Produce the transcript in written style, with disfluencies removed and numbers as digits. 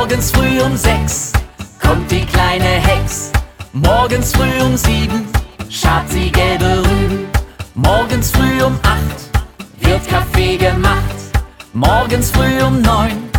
Morgens früh um 6 kommt die kleine Hex. Morgens früh um 7 schabt sie gelbe Rüben. Morgens früh um 8 wird Kaffee gemacht. Morgens früh um 9